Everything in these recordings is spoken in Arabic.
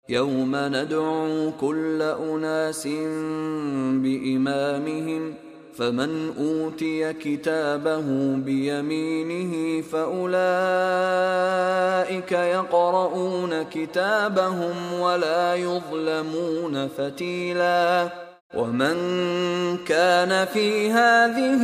يوم ندعو كل أناس بإمامهم فمن أوتي كتابه بيمينه فأولئك يقرؤون كتابهم ولا يظلمون فتيلا ومن كان في هذه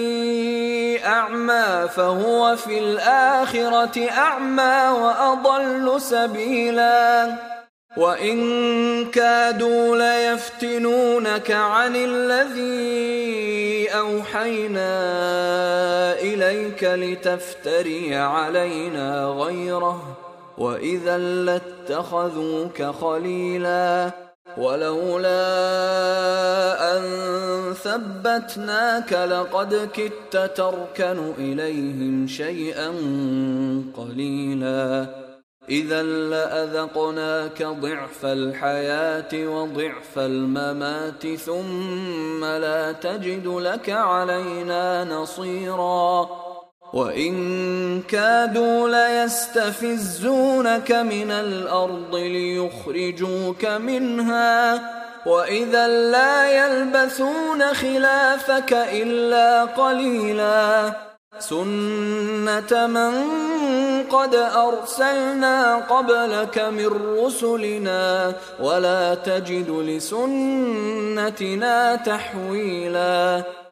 أعمى فهو في الآخرة أعمى وأضل سبيلا وإن كادوا ليفتنونك عن الذي أوحينا إليك لتفتري علينا غيره وإذا لاتخذوك خليلا ولولا أن ثبتناك لقد كدت تركن إليهم شيئا قليلا إذا لأذقناك ضعف الحياة وضعف الممات ثم لا تجد لك علينا نصيرا وإن كادوا ليستفزونك من الأرض ليخرجوك منها وإذا لا يلبثون خلافك إلا قليلا سنة من قد أرسلنا قبلك من رسلنا ولا تجد لسنتنا تحويلا